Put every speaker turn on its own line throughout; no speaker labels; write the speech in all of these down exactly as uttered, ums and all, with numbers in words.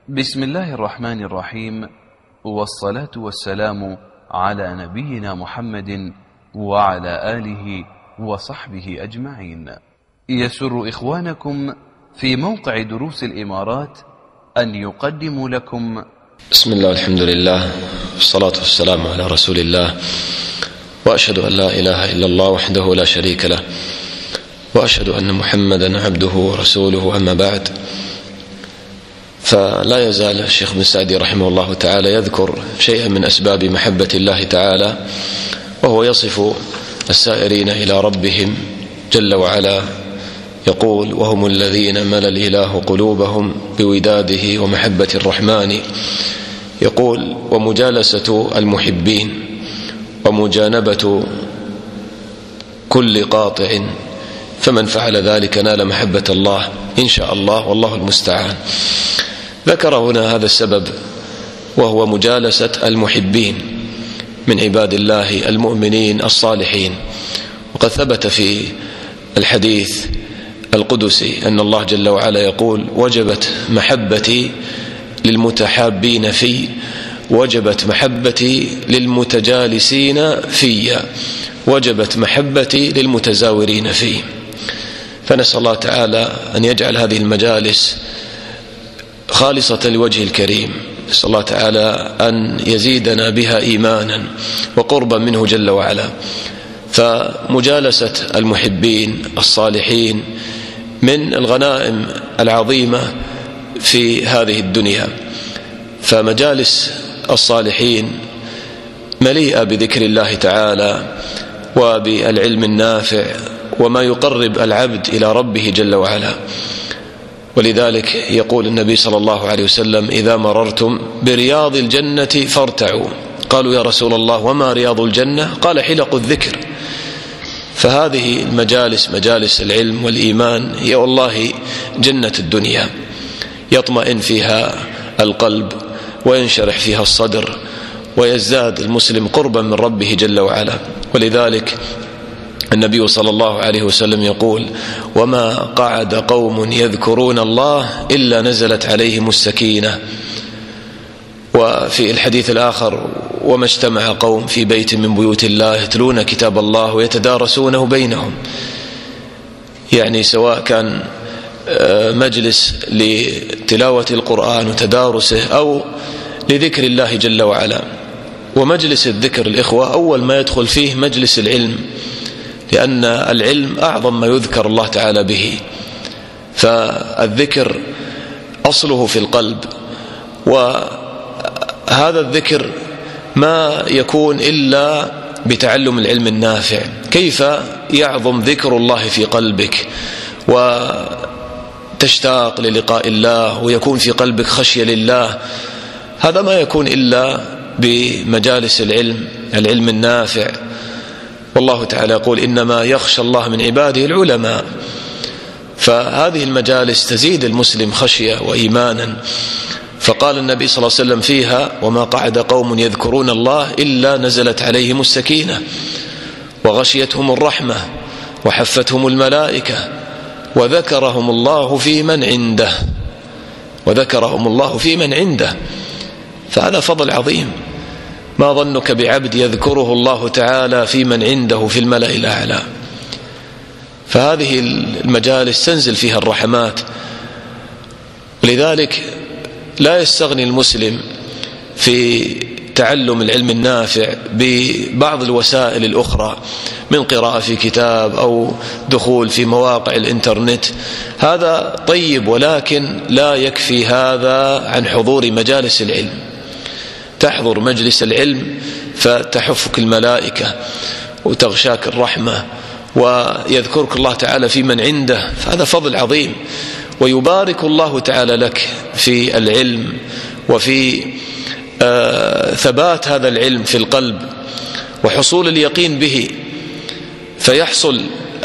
بسم الله الرحمن الرحيم، والصلاة والسلام على نبينا محمد وعلى آله وصحبه أجمعين. يسر إخوانكم في موقع دروس الإمارات أن يقدموا لكم
بسم الله والحمد لله والصلاة والسلام على رسول الله، وأشهد أن لا إله إلا الله وحده لا شريك له، وأشهد أن محمدا عبده ورسوله. أما بعد، فلا يزال الشيخ بن سعدي رحمه الله تعالى يذكر شيئا من أسباب محبة الله تعالى، وهو يصف السائرين إلى ربهم جل وعلا، يقول: وهم الذين ملأ الإله قلوبهم بوداده ومحبة الرحمن. يقول: ومجالسة المحبين ومجانبة كل قاطع، فمن فعل ذلك نال محبة الله إن شاء الله، والله المستعان. ذكر هنا هذا السبب، وهو مجالسة المحبين من عباد الله المؤمنين الصالحين. وقد ثبت في الحديث القدسي أن الله جل وعلا يقول: وجبت محبتي للمتحابين في، وجبت محبتي للمتجالسين في، وجبت محبتي للمتزاورين في. فنسأل الله تعالى أن يجعل هذه المجالس خالصة لوجه الكريم. نسأل الله تعالى أن يزيدنا بها إيمانا وقربا منه جل وعلا. فمجالسة المحبين الصالحين من الغنائم العظيمة في هذه الدنيا، فمجالس الصالحين مليئة بذكر الله تعالى وبالعلم النافع وما يقرب العبد إلى ربه جل وعلا. ولذلك يقول النبي صلى الله عليه وسلم: إذا مررتم برياض الجنة فارتعوا. قالوا: يا رسول الله وما رياض الجنة؟ قال: حلق الذكر. فهذه المجالس، مجالس العلم والإيمان، هي والله جنة الدنيا، يطمئن فيها القلب وينشرح فيها الصدر، ويزداد المسلم قربا من ربه جل وعلا. ولذلك النبي صلى الله عليه وسلم يقول: وما قعد قوم يذكرون الله إلا نزلت عليهم السكينة. وفي الحديث الآخر: وما اجتمع قوم في بيت من بيوت الله يتلون كتاب الله ويتدارسونه بينهم. يعني سواء كان مجلس لتلاوة القرآن وتدارسه أو لذكر الله جل وعلا. ومجلس الذكر الإخوة أول ما يدخل فيه مجلس العلم، لأن العلم أعظم ما يذكر الله تعالى به. فالذكر أصله في القلب، وهذا الذكر ما يكون إلا بتعلم العلم النافع. كيف يعظم ذكر الله في قلبك وتشتاق للقاء الله ويكون في قلبك خشية لله؟ هذا ما يكون إلا بمجالس العلم، العلم النافع. والله تعالى يقول: إنما يخشى الله من عباده العلماء. فهذه المجالس تزيد المسلم خشية وإيمانا. فقال النبي صلى الله عليه وسلم فيها: وما قعد قوم يذكرون الله إلا نزلت عليهم السكينة وغشيتهم الرحمة وحفتهم الملائكة وذكرهم الله في من عنده، وذكرهم الله في من عنده. فهذا فضل عظيم. ما ظنك بعبد يذكره الله تعالى في من عنده في الملأ الأعلى؟ فهذه المجالس تنزل فيها الرحمات. لذلك لا يستغني المسلم في تعلم العلم النافع ببعض الوسائل الأخرى، من قراءة في كتاب أو دخول في مواقع الإنترنت. هذا طيب، ولكن لا يكفي هذا عن حضور مجالس العلم. تحضر مجلس العلم فتحفك الملائكة وتغشاك الرحمة ويذكرك الله تعالى في من عنده، فهذا فضل عظيم. ويبارك الله تعالى لك في العلم وفي آه ثبات هذا العلم في القلب وحصول اليقين به، فيحصل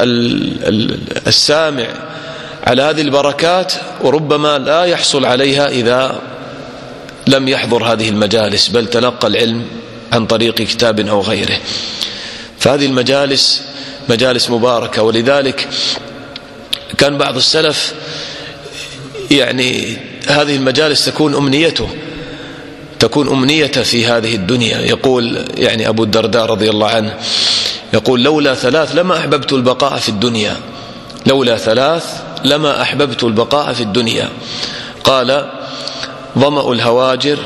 السامع على هذه البركات، وربما لا يحصل عليها إذا لم يحضر هذه المجالس، بل تلقى العلم عن طريق كتاب أو غيره. فهذه المجالس مجالس مباركة. ولذلك كان بعض السلف يعني هذه المجالس تكون أمنيته تكون أمنيته في هذه الدنيا. يقول يعني أبو الدرداء رضي الله عنه يقول لولا ثلاث لما أحببت البقاء في الدنيا لولا ثلاث لما أحببت البقاء في الدنيا. قال ظمأ الهواجر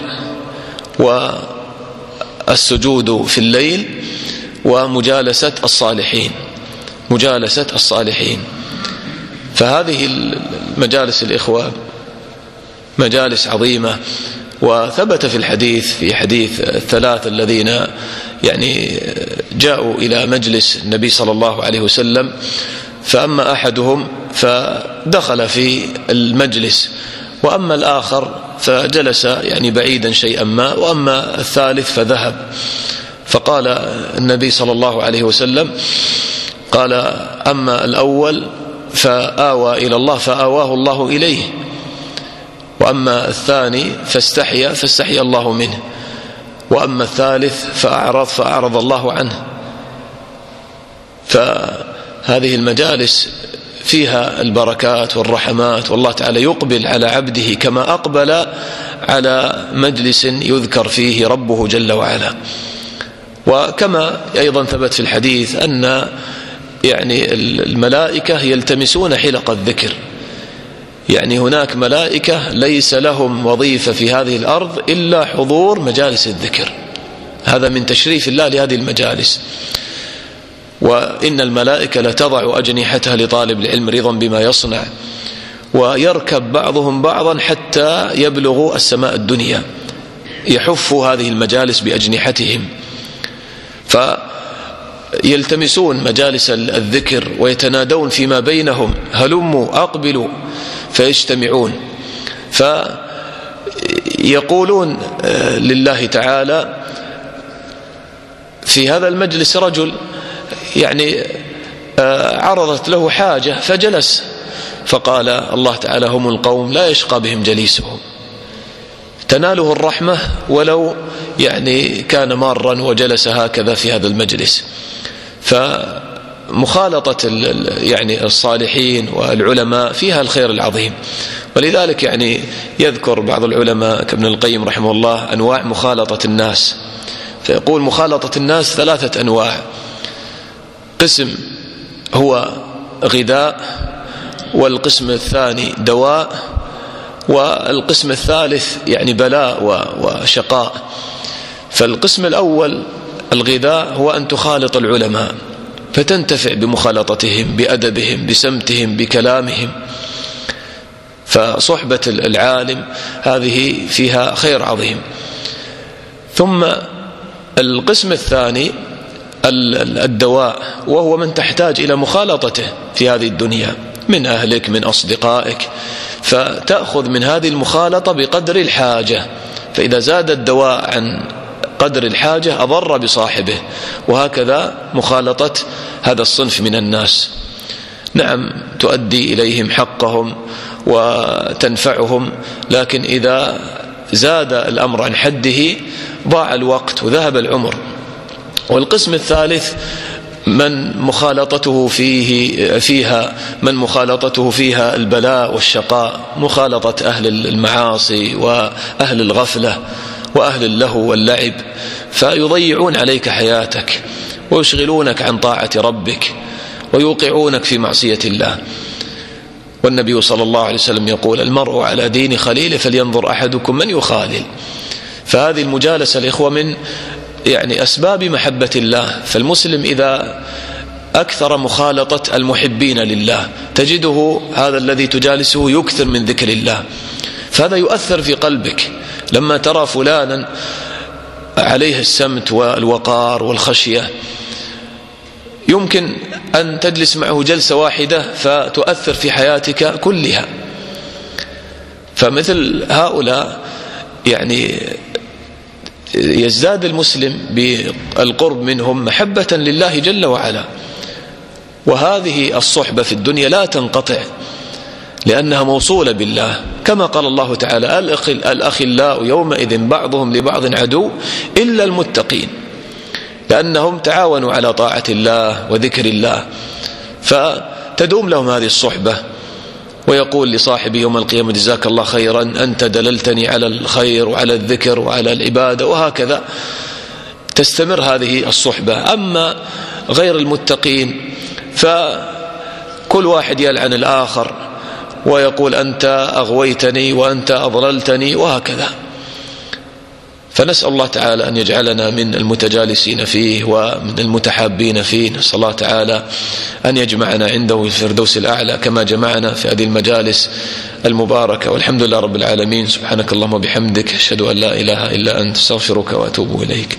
والسجود في الليل ومجالسة الصالحين مجالسة الصالحين. فهذه المجالس الإخوة مجالس عظيمة، وثبت في الحديث في حديث الثلاث الذين يعني جاءوا إلى مجلس النبي صلى الله عليه وسلم، فأما أحدهم فدخل في المجلس، وأما الآخر فجلس يعني بعيدا شيئا ما، وأما الثالث فذهب. فقال النبي صلى الله عليه وسلم قال أما الأول فآوى إلى الله فآواه الله إليه، وأما الثاني فاستحيا فاستحيا الله منه، وأما الثالث فأعرض فأعرض الله عنه. فهذه المجالس فيها البركات والرحمات، والله تعالى يقبل على عبده كما أقبل على مجلس يذكر فيه ربه جل وعلا. وكما أيضا ثبت في الحديث أن يعني الملائكة يلتمسون حلق الذكر، يعني هناك ملائكة ليس لهم وظيفة في هذه الأرض إلا حضور مجالس الذكر، هذا من تشريف الله لهذه المجالس. وإن الملائكة لتضع أجنحتها لطالب العلم رضا بما يصنع، ويركب بعضهم بعضا حتى يبلغوا السماء الدنيا، يحفوا هذه المجالس بأجنحتهم، فيلتمسون مجالس الذكر ويتنادون فيما بينهم هلموا أقبلوا، فيجتمعون فيقولون لله تعالى في هذا المجلس رجل يعني عرضت له حاجة فجلس، فقال الله تعالى هم القوم لا يشقى بهم جليسهم، تناله الرحمة ولو يعني كان مارا وجلس هكذا في هذا المجلس. فمخالطة يعني الصالحين والعلماء فيها الخير العظيم. ولذلك يعني يذكر بعض العلماء كابن القيم رحمه الله أنواع مخالطة الناس، فيقول مخالطة الناس ثلاثة أنواع: قسم هو غذاء، والقسم الثاني دواء، والقسم الثالث يعني بلاء وشقاء. فالقسم الأول الغذاء هو أن تخالط العلماء فتنتفع بمخالطتهم، بأدبهم، بسمتهم، بكلامهم. فصحبة العالم هذه فيها خير عظيم. ثم القسم الثاني الدواء، وهو من تحتاج إلى مخالطته في هذه الدنيا من أهلك من أصدقائك، فتأخذ من هذه المخالطة بقدر الحاجة، فإذا زاد الدواء عن قدر الحاجة أضر بصاحبه. وهكذا مخالطة هذا الصنف من الناس، نعم تؤدي إليهم حقهم وتنفعهم، لكن إذا زاد الأمر عن حده ضاع الوقت وذهب العمر. والقسم الثالث من مخالطته فيه فيها من مخالطته فيها البلاء والشقاء، مخالطة أهل المعاصي وأهل الغفلة وأهل اللهو واللعب، فيضيعون عليك حياتك ويشغلونك عن طاعة ربك ويوقعونك في معصية الله. والنبي صلى الله عليه وسلم يقول المرء على دين خليله فلينظر أحدكم من يخالل. فهذه المجالسة الإخوة من يعني أسباب محبة الله. فالمسلم إذا أكثر مخالطة المحبين لله تجده هذا الذي تجالسه يكثر من ذكر الله، فهذا يؤثر في قلبك. لما ترى فلانا عليه السمت والوقار والخشية يمكن أن تجلس معه جلسة واحدة فتؤثر في حياتك كلها. فمثل هؤلاء يعني يزداد المسلم بالقرب منهم محبة لله جل وعلا. وهذه الصحبة في الدنيا لا تنقطع لأنها موصولة بالله، كما قال الله تعالى الأخلاء يومئذ بعضهم لبعض عدو إلا المتقين، لأنهم تعاونوا على طاعة الله وذكر الله، فتدوم لهم هذه الصحبة ويقول لصاحبه يوم القيامة جزاك الله خيرا، أنت دللتني على الخير وعلى الذكر وعلى العبادة، وهكذا تستمر هذه الصحبة. أما غير المتقين فكل واحد يلعن الآخر ويقول أنت أغويتني وأنت أضللتني وهكذا. فنسأل الله تعالى أن يجعلنا من المتجالسين فيه ومن المتحابين فيه. نسأل الله تعالى أن يجمعنا عنده في الفردوس الأعلى كما جمعنا في هذه المجالس المباركة، والحمد لله رب العالمين. سبحانك اللهم وبحمدك، أشهد أن لا إله إلا أنت، أستغفرك وأتوب إليك.